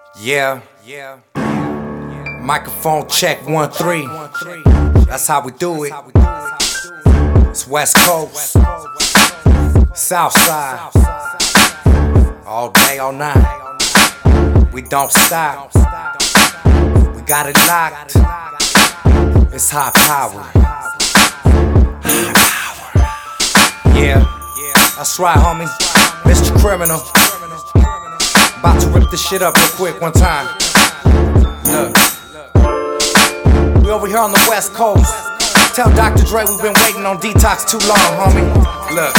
Yeah. Microphone check 1 3. That's how we do it. It's West Coast, South Side. All day, all night. We don't stop. We got it locked. It's high power. Yeah, that's right, homie. Mr. Criminal. About to rip this shit up real quick one time. Look, we over here on the West Coast. Tell Dr. Dre we've been waiting on Detox too long, homie. Look.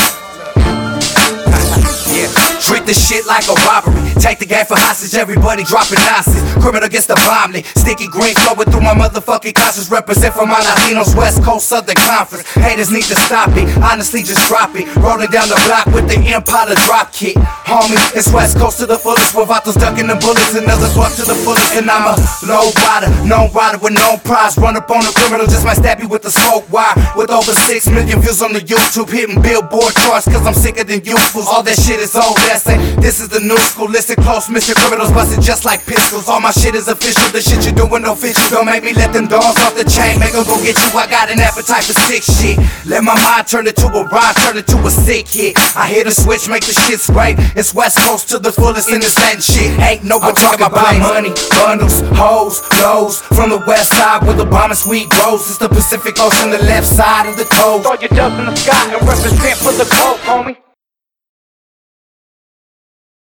Yeah. Treat this shit like a robbery. Take the game for hostage, everybody dropping nonsense. Criminal gets the bombly. Sticky green flowing through my motherfucking conscience. Represent for my Latinos, West Coast Southern Conference. Haters need to stop it, honestly just drop it. Rolling down the block with the Impala drop kick. Homie, it's West Coast to the fullest. Without those ducking the bullets, another fuck to the fullest. And I'm a low rider, known rider with no prize. Run up on the criminal, just might stab you with the smoke wire. With over 6 million views on the YouTube, hitting Billboard charts, cause I'm sicker than you fools. All that shit is old, that's it. This is the new school. Listen close, Mr. Criminals busted just like pistols. All my shit is official, the shit you doing don't fit you. Don't make me let them dogs off the chain, make them go get you. I got an appetite for sick shit. Let my mind turn it to a rhyme, turn it to a sick hit. I hit a switch, make the shit scrape. It's West Coast to the fullest, and it's that shit. Ain't no one talking about money, bundles, hoes, lows. From the west side where the bomb and sweet grows. It's the Pacific Ocean, the left side of the coast. Throw your dubs in the sky and represent for the coast, homie.